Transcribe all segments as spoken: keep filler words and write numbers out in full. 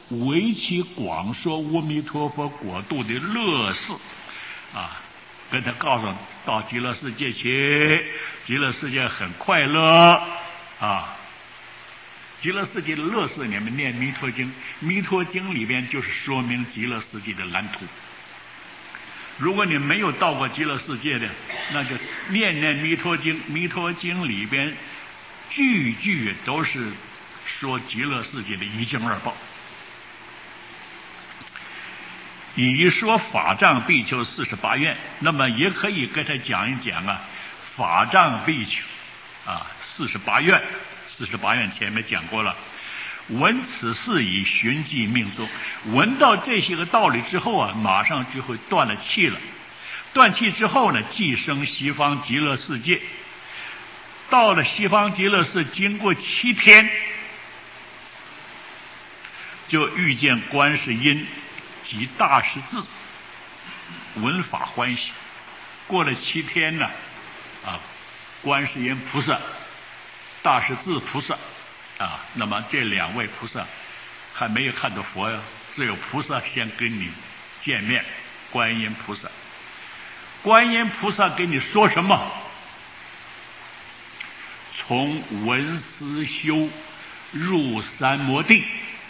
为其广说阿弥陀佛国度的乐事啊，跟他告诉到极乐世界去，极乐世界很快乐啊。极乐世界的乐事，你们念弥陀经，弥陀经里边就是说明极乐世界的蓝图。如果你没有到过极乐世界的，那就念念弥陀经，弥陀经里边句句都是说极乐世界的一经二报。以说法藏比丘四十八愿，那么也可以跟他讲一讲啊，法藏比丘啊四十八愿，四十八愿前面讲过了。闻此事以寻迹命中，闻到这些个道理之后啊，马上就会断了气了。断气之后呢，即生西方极乐世界。到了西方极乐世，经过七天，就遇见观世音及大势至，闻法欢喜。过了七天呢，啊，观世音菩萨、大势至菩萨啊，那么这两位菩萨还没有看到佛呀，只有菩萨先跟你见面。观音菩萨，观音菩萨跟你说什么？从闻思修入三摩地，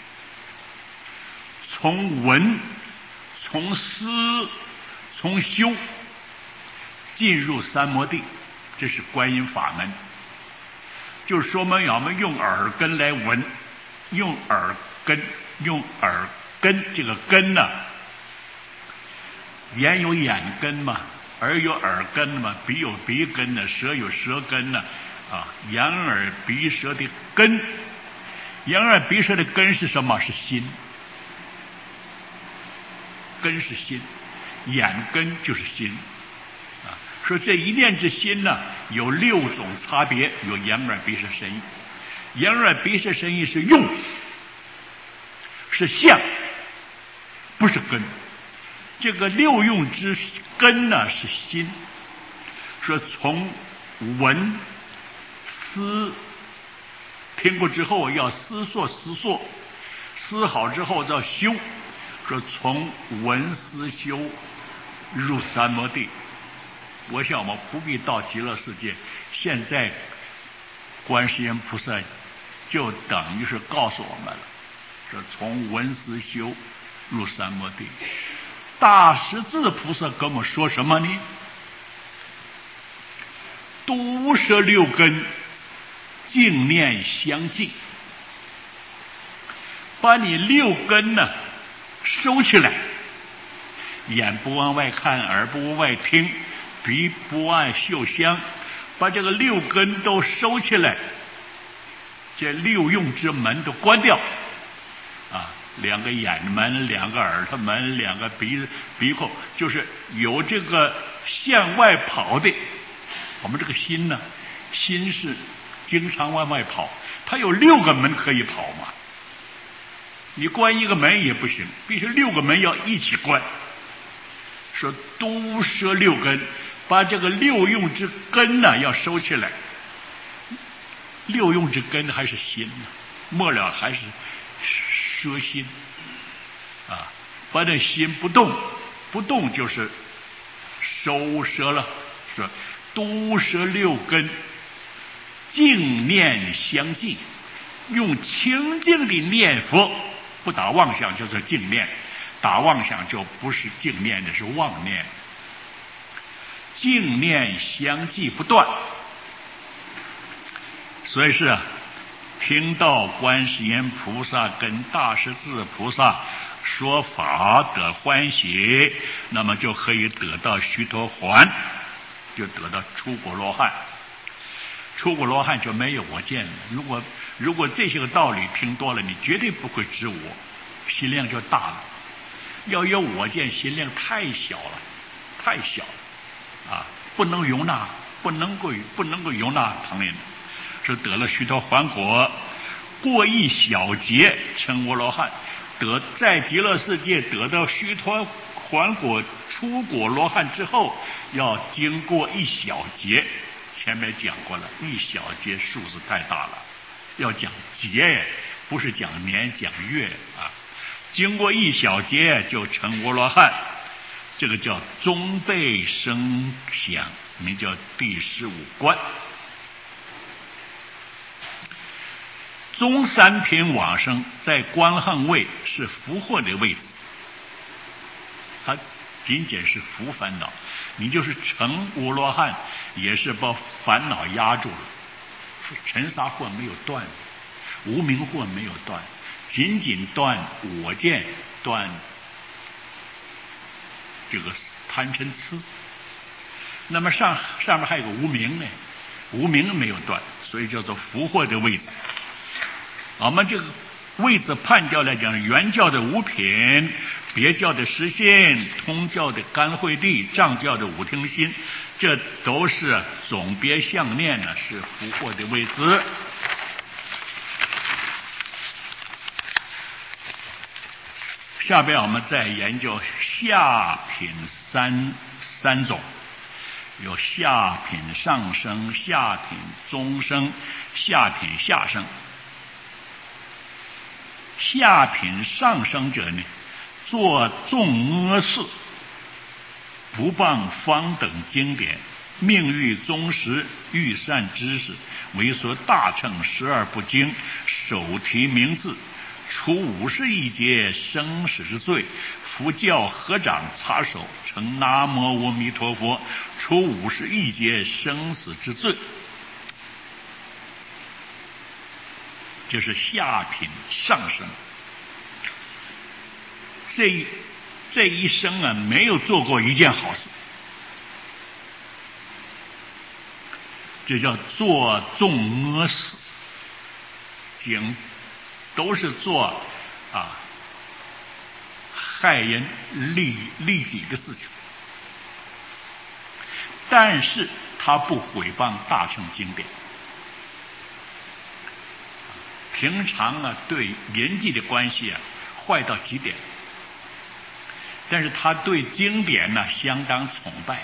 从闻、从思、从修进入三摩地，这是观音法门。就是说明我们用耳根来闻，用耳根，用耳根，这个根呢、啊，眼有眼根嘛，耳有耳根嘛，鼻有鼻根呢，舌有舌根呢，啊，眼耳鼻舌的根，眼耳鼻舌的根是什么？是心，根是心，眼根就是心。说这一念之心呢，有六种差别，有眼耳鼻舌身意。眼耳鼻舌身意是用，是相，不是根。这个六用之根呢是心。说从闻思，听过之后要思索思索，思好之后再修。说从闻思修入三摩地。我想我们不必到极乐世界，现在观世音菩萨就等于是告诉我们了，说从闻思修入三摩地。大势至菩萨跟我们说什么呢？毒舌六根净念相继，把你六根呢收起来，眼不往外看，耳不往外听，鼻不爱嗅香，把这个六根都收起来，这六用之门都关掉啊，两个眼门，两个耳朵门，两个鼻鼻孔，就是有这个向外跑的。我们这个心呢，心是经常往外跑，它有六个门可以跑嘛。你关一个门也不行，必须六个门要一起关。说毒舌六根，把这个六用之根呢要收起来。六用之根还是心呢，末了还是舌心啊，把这心不动，不动就是收舌了。说毒舌六根净念相继，用清净的念佛，不打妄想叫做净念，打妄想就不是净念的，是妄念。净念相继不断，所以是啊，听到观世音菩萨跟大势至菩萨说法得欢喜，那么就可以得到须陀洹，就得到出果罗汉。出果罗汉就没有我见了。如果如果这些个道理听多了，你绝对不会知我，心量就大了。要有我见，心量太小了，太小了啊，不能容纳，不能够不能够容纳旁人。是得了须陀洹果，过一小劫成阿罗汉，得在极乐世界得到须陀洹果出果罗汉之后，要经过一小劫。前面讲过了，一小劫数字太大了，要讲劫，不是讲年讲月啊。 经过一小节就成阿罗汉，这个叫中辈生想，名叫第十五关。中三品往生在观行位是福祸的位置，它仅仅是福烦恼，你就是成阿罗汉也是把烦恼压住了，尘沙惑没有断，无明惑没有断，仅仅断我见，断这个贪嗔痴。那么上上面还有个无明呢，无明没有断，所以叫做福祸的位置。我们这个位置判教来讲，原教的五品，别教的十信，通教的干慧地，藏教的五听心，这都是总别相念呢，是福祸的位置。下边我们再研究下品三三种，有下品上生、下品中生、下品下生。下品上生者呢，做众阿事，不谤方等经典，命欲宗实，欲善知识，为所大乘十二部经，手提名字，除五十一劫生死之罪，佛教合掌擦手，称南无阿弥陀佛，除五十一劫生死之罪。这是下品上生，这这一生啊，没有做过一件好事，这叫做众阿事，经都是做啊害人利利己的事情，但是他不毁谤大乘经典。平常啊，对人际的关系啊，坏到极点，但是他对经典呢相当崇拜，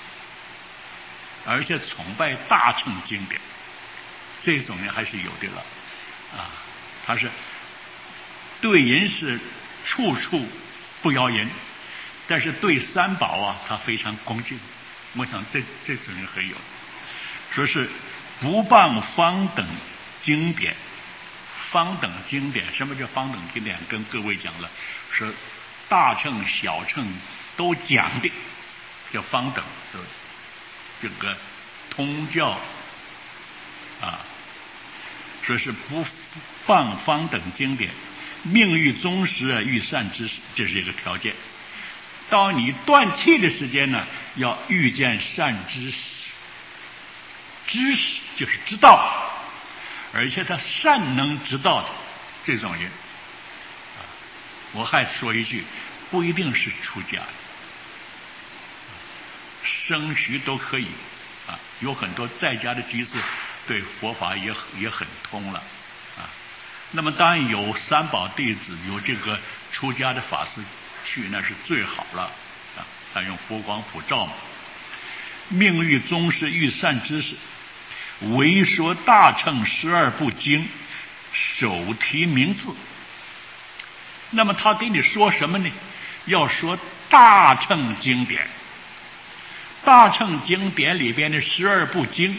而且崇拜大乘经典，这种人还是有的了啊。他是对人是处处不饶人，但是对三宝啊，他非常恭敬。我想这这种人很有，说是不谤方等经典。方等经典，什么叫方等经典？跟各位讲了，是大乘小乘都讲的，叫方等。这个通教啊，说是不谤方等经典，命欲宗实，欲善知识，这是一个条件。到你断气的时间呢，要遇见善知识，知识就是知道。而且他善能知道的这种人，我还说一句，不一定是出家的，升学都可以啊。有很多在家的居士对佛法也也很通了啊。那么当然有三宝弟子，有这个出家的法师去，那是最好了啊。他用佛光普照嘛。命欲宗实，欲善知识，为说大乘十二部经，手提名字。那么他给你说什么呢？要说大乘经典，大乘经典里边的十二部经，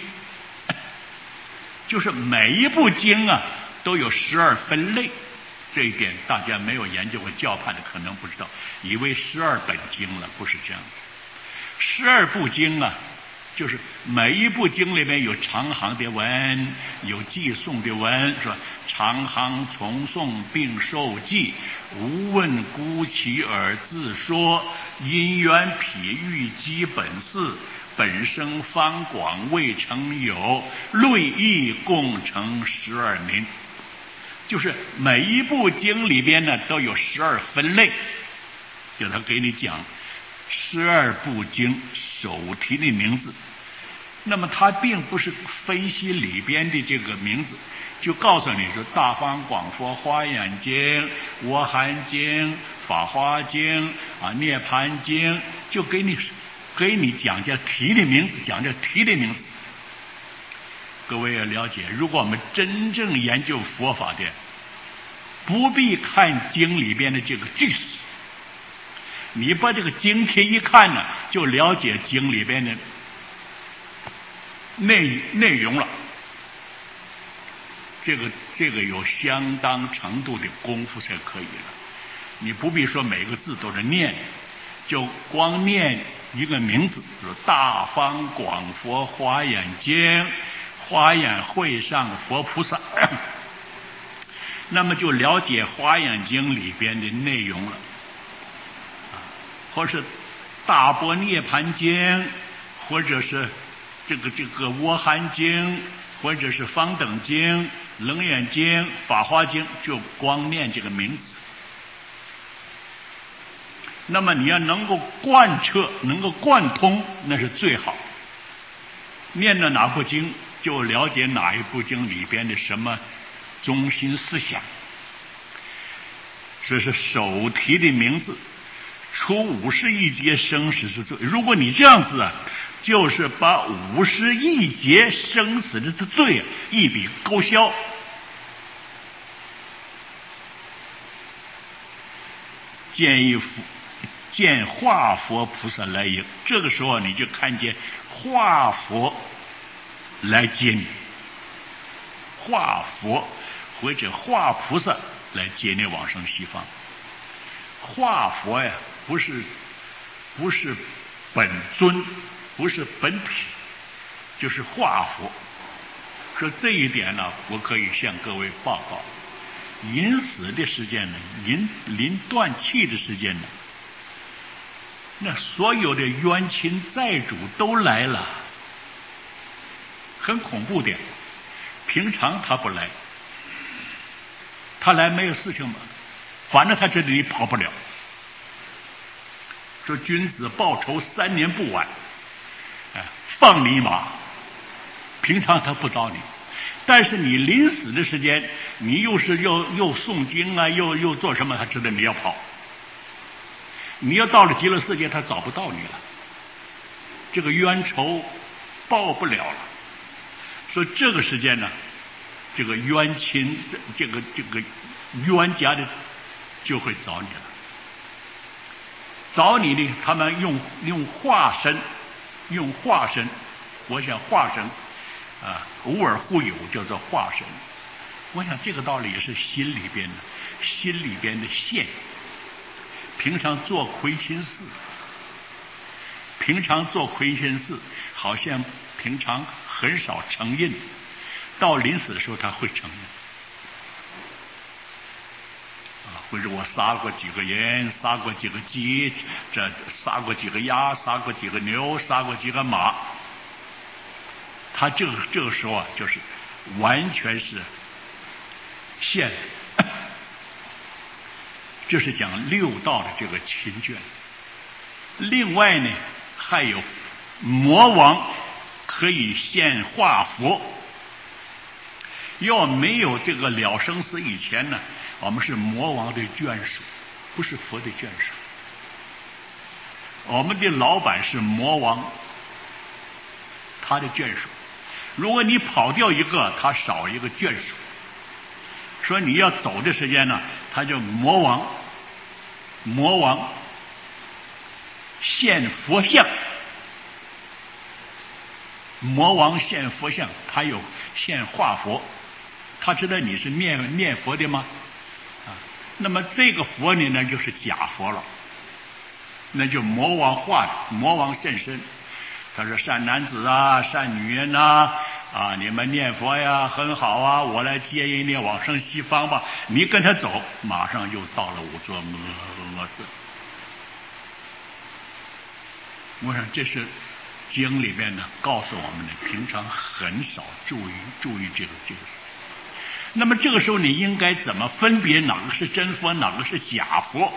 就是每一部经啊都有十二分类。这一点大家没有研究过教派的可能不知道，以为十二本经了，不是这样子。十二部经啊，就是每一部经里面有长行的文，有寄诵的文，是吧？长行重诵并受记，无问孤其而自说，因缘譬喻基本事，本生方广未成有，类义共成十二名。就是每一部经里边呢都有十二分类，就他给你讲十二部经手提的名字。那么他并不是分析里边的这个名字，就告诉你说大方广佛华严经、阿含经、法华经啊、涅盘经，就给你给你讲这题的名字，讲这题的名字。各位要了解，如果我们真正研究佛法的， 不必看经里边的这个句式，你把这个经题一看呢，就了解经里边的内内容了。这个这个有相当程度的功夫才可以了。你不必说每个字都是念，就光念一个名字，比如大方广佛华严经，华严会上佛菩萨，那么就了解华严经里边的内容了。或是大般涅盘经，或者是这个这个阿含经，或者是方等经、楞严经、法华经，就光念这个名字。那么你要能够贯彻，能够贯通，那是最好。念了哪部经，就了解哪一部经里边的什么中心思想。这是首题的名字，除五十亿劫生死之罪。如果你这样子啊，就是把五十亿劫生死的罪啊一笔勾销。建议见化佛菩萨来迎，这个时候你就看见化佛来接你，化佛或者化菩萨来接你往生西方。化佛呀，不是不是本尊，不是本体，就是化佛。说这一点呢，我可以向各位报告。临死的时间呢，临临断气的时间呢，那所有的冤亲债主都来了，很恐怖的。平常他不来，他来没有事情嘛，反正他这里跑不了。说君子报仇三年不晚，哎，放你一马。平常他不找你，但是你临死的时间，你又是又又诵经啊，又又做什么，他知道你要跑。你要到了极乐世界，他找不到你了，这个冤仇报不了了。所以这个时间呢，这个冤亲，这个这个冤家的就会找你了。找你呢，他们用用化身，用化身，我想化身啊，偶尔互有叫做化身。我想这个道理也是心里边的，心里边的现。平常做亏心事，平常做亏心事，好像平常很少承认，到临死的时候他会承认。啊，或者我杀过几个人，杀过几个鸡，这杀过几个鸭，杀过几个牛，杀过几个马。他这个这个时候啊，就是完全是现。这是讲六道的这个勤眷。另外呢，还有魔王可以现化佛。要没有这个了生死以前呢，我们是魔王的眷属，不是佛的眷属。我们的老板是魔王，他的眷属。如果你跑掉一个，他少一个眷属。说你要走的时间呢，他叫魔王，魔王现佛像，魔王现佛像，他有现化佛，他知道你是念念佛的吗？啊，那么这个佛呢，那就是假佛了，那就魔王化的，魔王现身。他说善男子啊，善女人呐，啊，你们念佛呀，很好啊，我来接引你往生西方吧。你跟他走，马上又到了五座阿阿寺。我想这是经里面呢告诉我们的，平常很少注意注意这个这个事情。那么这个时候你应该怎么分别哪个是真佛，哪个是假佛？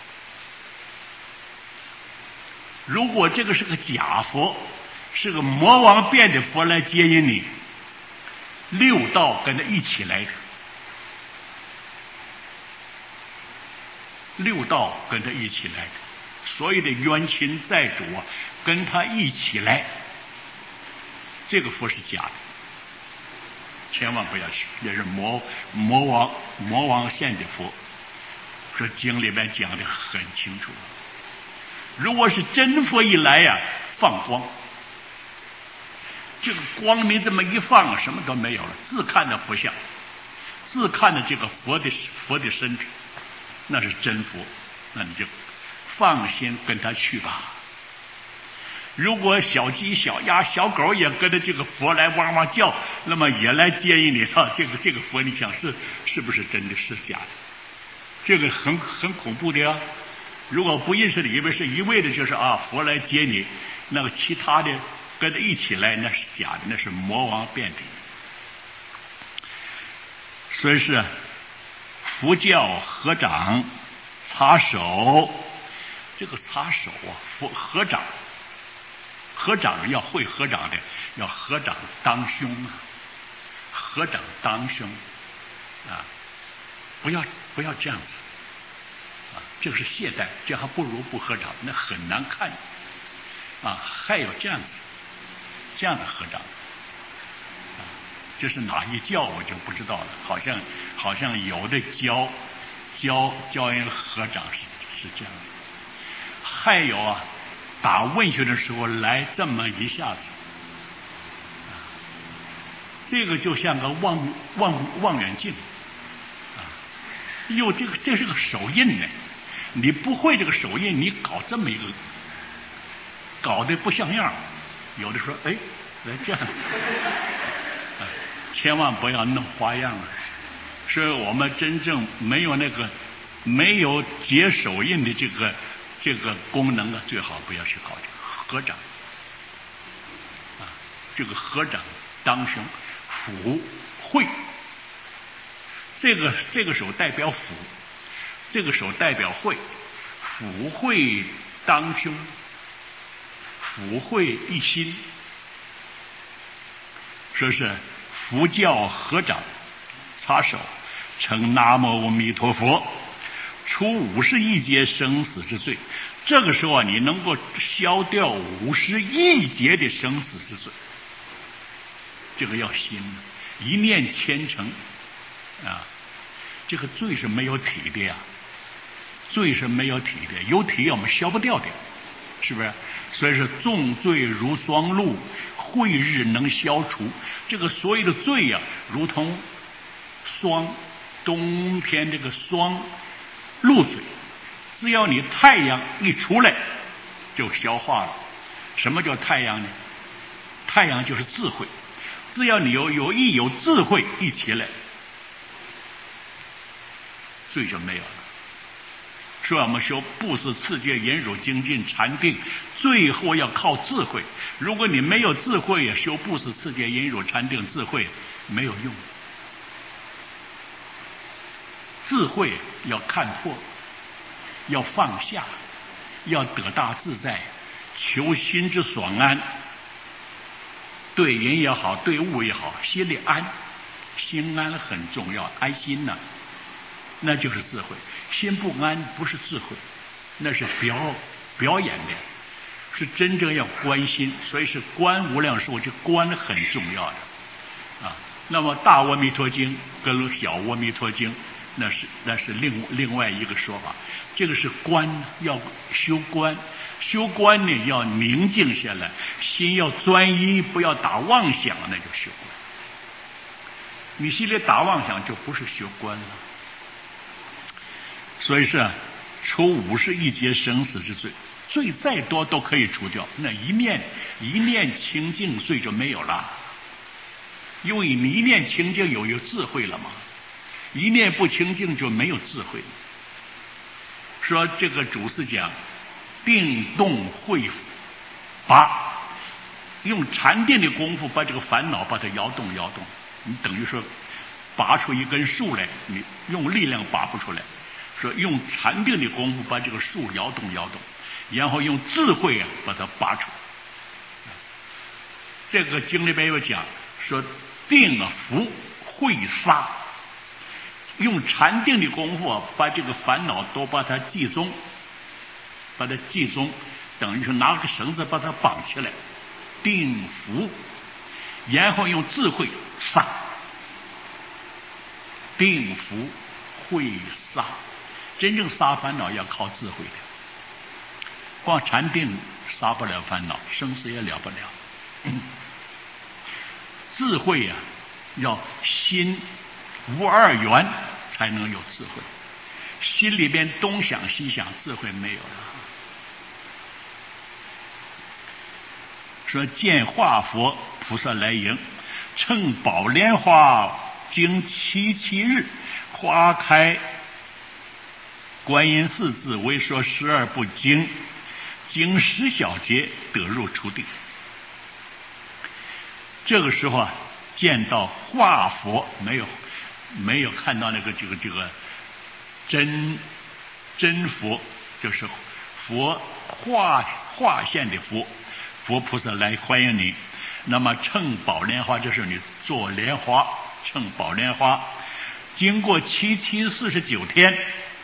如果这个是个假佛，是个魔王变的佛来接引你，六道跟他一起来的，六道跟他一起来的，所有的冤亲债主啊，跟他一起来，这个佛是假的。 千万不要去，那是魔魔王魔王献的佛。说经里面讲的很清楚，如果是真佛一来呀、啊，放光，这个光明这么一放，什么都没有了，自看的佛像，自看的这个佛的佛的身体，那是真佛，那你就放心跟他去吧。如果小鸡、小鸭、小狗也跟着这个佛来汪汪叫，那么也来接引你啊！这个这个佛，你想是是不是真的，是假的？这个很很恐怖的呀！如果不认识的，以为是一味的，就是啊佛来接你，那个其他的跟着一起来，那是假的，那是魔王变的。所以是佛教合掌擦手，这个擦手啊，佛合掌。合掌要会合掌的，要合掌当胸啊，合掌当胸啊，不要不要这样子啊，这个是懈怠，这还不如不合掌，那很难看啊。还有这样子，这样的合掌啊，这是哪一教我就不知道了，好像好像有的教教教人合掌是是这样的，还有啊。打问学的时候来这么一下子，这个就像个望望望远镜啊！哟，这个这是个手印呢，你不会这个手印，你搞这么一个，搞得不像样。有的说，哎，来这样子，啊，千万不要弄花样了。所以我们真正没有那个没有解手印的这个。这个功能啊，最好不要去搞这个合掌啊，这个合掌当胸，辅会，这个这个手代表辅，这个手代表会，辅会当胸，辅会一心，说是佛教合掌擦手，称南无阿弥陀佛。除五十亿劫生死之罪，这个时候啊，你能够消掉五十亿劫的生死之罪，这个要心，一念虔诚啊，这个罪是没有体的呀，罪是没有体的，有体我们消不掉的，是不是？所以说重罪如霜露，晦日能消除。这个所有的罪呀、啊，如同霜，冬天这个霜。露水，只要你太阳一出来，就消化了。什么叫太阳呢？太阳就是智慧，只要你有有一有智慧一起来，罪就没有了。所以我们修布施、持戒、忍辱、精进、禅定，最后要靠智慧。如果你没有智慧呀，修布施、持戒、忍辱、禅定，智慧没有用。智慧要看破，要放下，要得大自在，求心之爽安。对人也好，对物也好，心里安，心安很重要，安心呢、啊，那就是智慧。心不安不是智慧，那是表表演的，是真正要观心。所以是观无量寿，这观很重要的啊。那么大阿弥陀经跟小阿弥陀经。那是那是另另外一个说法，这个是观，要修观，修观呢要宁静下来，心要专一，不要打妄想，那就修观。你心里打妄想就不是修观了。所以是除五十亿劫生死之罪，罪再多都可以除掉，那一念一念清净罪就没有了，因为你一念清净有有智慧了嘛。一念不清净就没有智慧。说这个祖师讲定动会拔，用禅定的功夫把这个烦恼把它摇动摇动，你等于说拔出一根树来，你用力量拔不出来。说用禅定的功夫把这个树摇动摇动，然后用智慧啊把它拔出。这个经里边有讲说定啊伏会杀，用禅定的功夫啊，把这个烦恼都把它集中，把它集中，等于是拿个绳子把它绑起来，定伏，然后用智慧杀， 定伏会杀，真正杀烦恼要靠智慧的，光禅定杀不了烦恼，生死也了不了。嗯、智慧呀、啊，要心无二元才能有智慧，心里边东想西想，智慧没有了。说见化佛菩萨来迎，乘宝莲花经七七日，花开观音四字为说十二部经，经十小节得入初定。这个时候啊，见到化佛，没有没有看到那个这个这个真真佛，就是佛化化现的佛。佛菩萨来欢迎你，那么乘宝莲花，这是你做莲花，乘宝莲花，经过七七四十九天，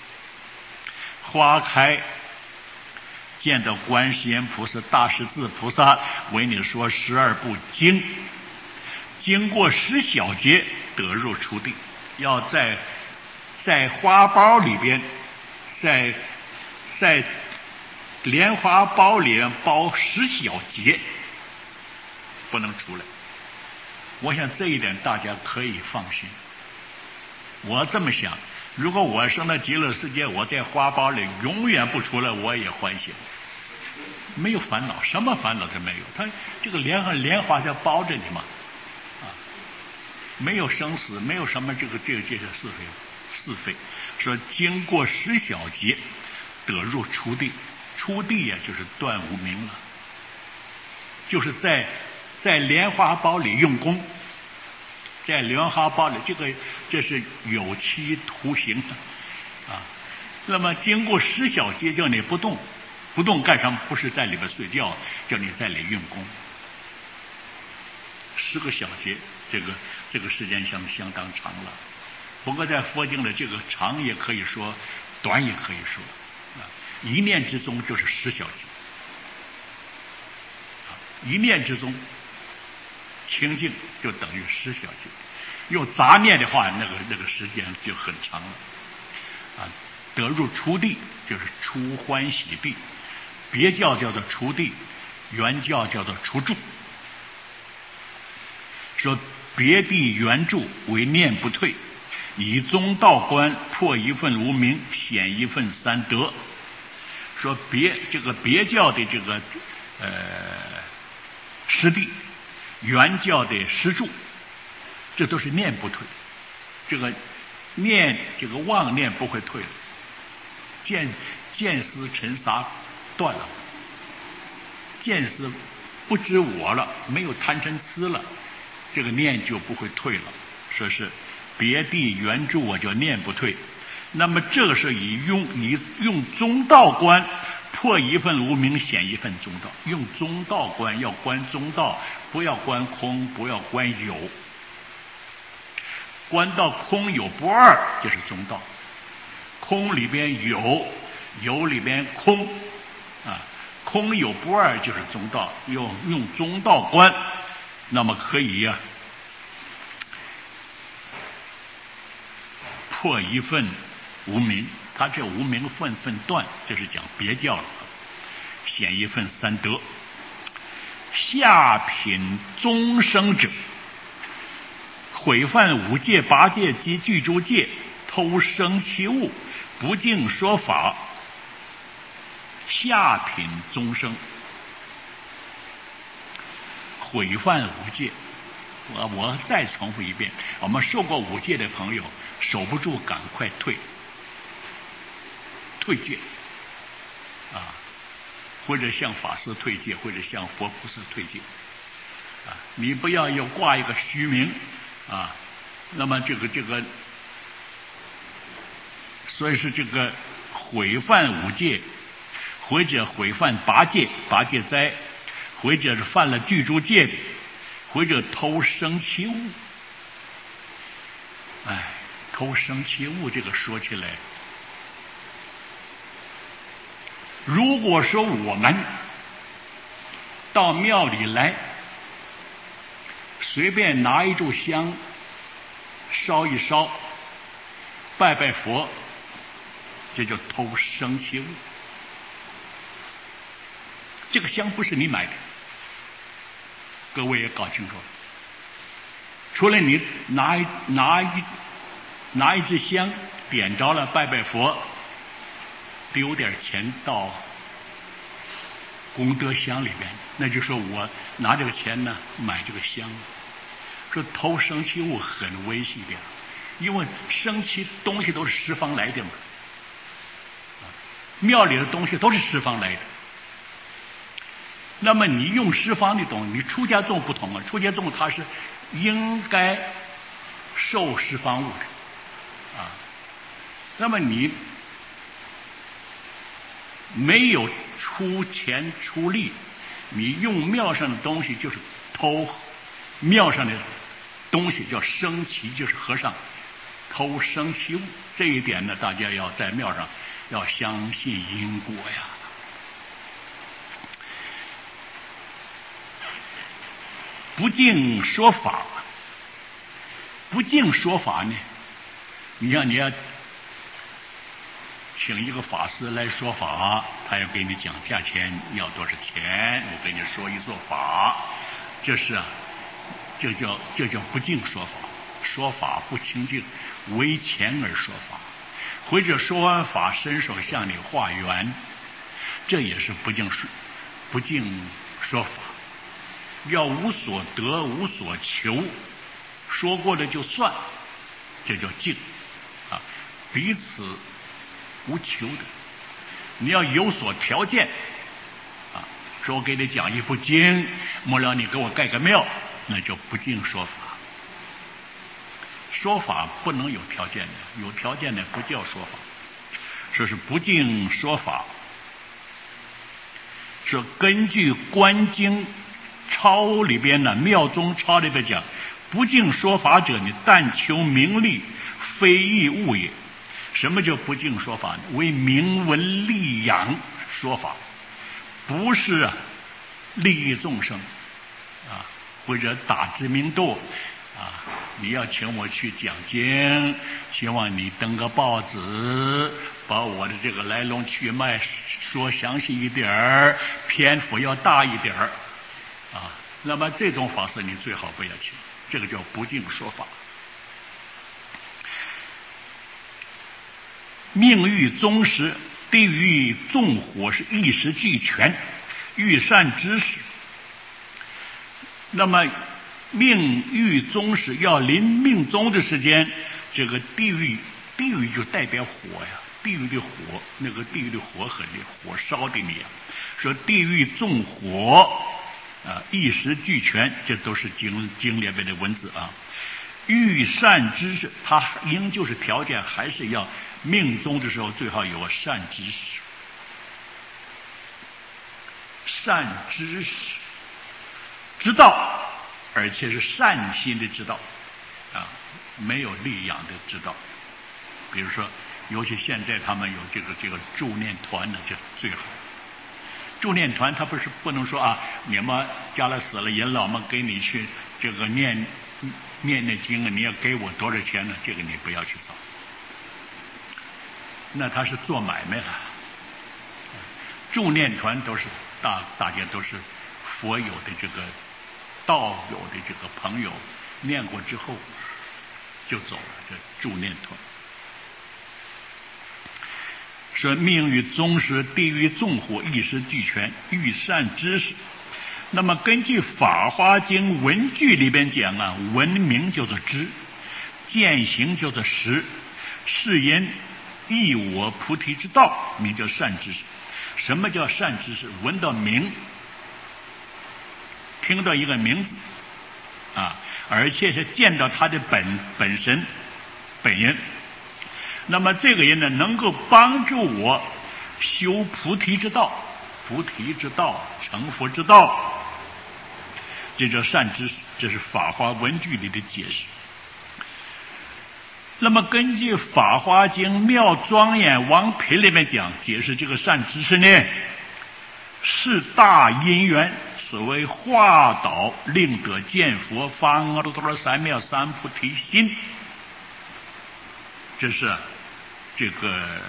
花开，见到观世音菩萨、大势至菩萨为你说十二部经，经过十小节得入初定，要在在花苞里边，在在莲花苞里面包十小节，不能出来。我想这一点大家可以放心。我这么想，如果我生到极乐世界，我在花苞里永远不出来，我也欢喜，没有烦恼，什么烦恼都没有。他这个莲花莲花在包着你嘛，啊，没有生死，没有什么这个这个这些是非是非。说经过十小节得入初定。初定呀，就是断无明了，就是在在莲花苞里用功，在莲花苞里，这个这是有期徒刑啊。那么经过十小节，叫你不动，不动干什么？不是在里边睡觉，叫你在里用功。十个小节，这个这个时间相相当长了。不过在佛经里，这个长也可以说，短也可以说。一念之中就是十小节，一念之中清净就等于十小节。用杂念的话，那个那个时间就很长了。啊，得入初地就是初欢喜地，别教叫做初地，原教叫做初住。说别地原住为念不退，以中道观破一份无明，显一份三德。说别这个别教的这个呃师弟，原教的师助，这都是念不退。这个念这个妄念不会退了，见见思尘沙断了，见思不知我了，没有贪嗔痴了，这个念就不会退了。说是别地原住，我就念不退。那么这个是以用以用中道观破一份无明，显一份中道。用中道观要观中道，不要观空，不要观有。观到空有不二，就是中道。空里边有，有里边空，啊，空有不二就是中道。用用中道观，那么可以呀、啊，破一份无明，他这无明份份断，这是讲别教了。显一份三德，下品终生者，毁犯五戒、八戒及具足戒，偷生其物，不敬说法。下品终生，毁犯五戒。我我再重复一遍，我们受过五戒的朋友，守不住赶快退。退戒啊，或者向法师退戒，或者向佛菩萨退戒啊，你不要又挂一个虚名啊。那么这个这个，所以是这个毁犯五戒，或者毁犯八戒，八戒斋，或者是犯了具足戒的，或者偷生其物。哎，偷生其物这个说起来，如果说我们到庙里来，随便拿一炷香烧一烧， 拜拜佛，这叫偷生弃物。这个香不是你买的，各位也搞清楚了。除了你拿一拿一拿一支香点着了拜拜佛，丢点钱到功德箱里边，那就说我拿这个钱呢买这个香。说偷生弃物很危险的，因为生弃东西都是十方来的嘛，庙里的东西都是十方来的。那么你用十方的东西，你出家众不同啊，出家众他是应该受十方物的啊。那么你没有出钱出力，你用庙上的东西就是偷庙上的东西，叫生契，就是和尚偷生契物。这一点呢，大家要在庙上要相信因果呀。不净说法，不净说法呢，你像你要请一个法师来说法，他要给你讲价钱，要多少钱，我给你说一说法，这是啊，这叫这叫不净说法。说法不清净，为钱而说法，或者说完法伸手向你化缘，这也是不净说不净说法。要无所得无所求，说过了就算，这叫净啊，彼此无求的。你要有所条件啊，说我给你讲一部经，末了你给我盖个庙，那就不净说法。说法不能有条件的，有条件的不叫说法。说是不净说法，说根据观经抄里边呢，庙中抄里边讲，不净说法者，你但求名利，非义物也。什么叫不净说法呢？为名闻利养说法，不是啊利益众生啊，或者打知名度啊。你要请我去讲经，希望你登个报纸，把我的这个来龙去脉说详细一点儿，篇幅要大一点儿啊。那么这种法师你最好不要请，这个叫不净说法。命欲宗实，地狱纵火是一时俱全，欲善知识。那么命欲宗实要临命终的时间，这个地狱地狱就代表火呀，地狱的火，那个地狱的火很烈，火烧的你啊。说地狱纵火啊，一时俱全，这都是经经里面的文字啊。欲善知识，它应就是条件，还是要命中的时候最好有个善知识。善知识，知道，而且是善心的知道啊，没有利养的知道。比如说，尤其现在他们有这个这个助念团呢，就最好。助念团他不是不能说啊，你们家里死了人了，我们给你去这个念念念经啊，你要给我多少钱呢？这个你不要去找，那他是做买卖了。助念团都是大大家都是佛友的这个道友的这个朋友，念过之后就走了，这助念团。说命欲宗实，地狱纵火，一时俱全，欲善知识。那么根据《法华经》文句里边讲啊，闻名叫做知，见行叫做识，是因益我菩提之道，名叫善知识。什么叫善知识？闻到名，听到一个名字啊，而且是见到他的本本身本人。那么这个人呢，能够帮助我修菩提之道，菩提之道，成佛之道，这叫善知识。这是法华文句里的解释。那么根据《法华经·妙庄严王品》里面讲，解释这个善知识呢，是大因缘，所谓化导，令得见佛，发阿耨多罗三藐三菩提心。 这是这个《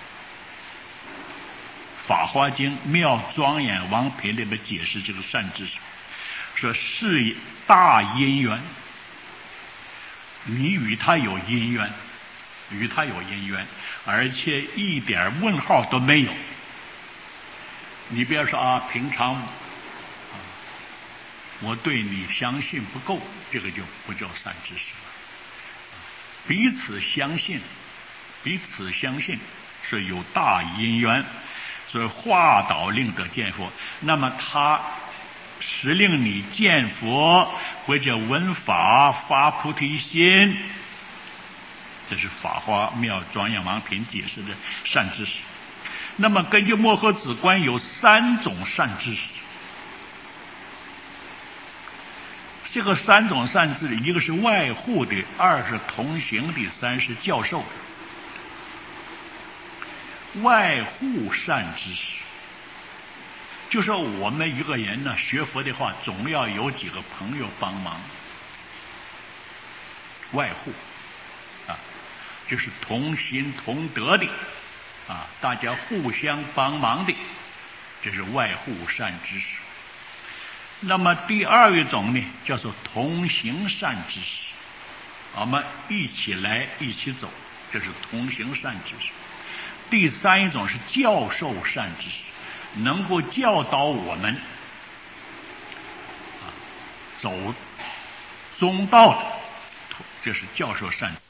法华经·妙庄严王品》里面解释这个善知识，说是大因缘，你与他有因缘，与他有因缘，而且一点问号都没有。你别说啊，平常啊，我对你相信不够，这个就不叫善知识了。彼此相信，彼此相信是有大因缘，所以化导令得见佛。那么他使令你见佛或者闻法发菩提心，这是《法华妙庄严王品》解释的善知识。那么根据摩诃止观有三种善知识，这个三种善知识，一个是外护的，二是同行的，三是教授的。外护善知识就说我们一个人呢学佛的话，总要有几个朋友帮忙。外护啊，就是同心同德的啊，大家互相帮忙的，这是外护善知识。那么第二一种呢，叫做同行善知识，我们一起来一起走，这是同行善知识。第三一种是教授善知识，能够教导我们啊走中道的，这是教授善知识。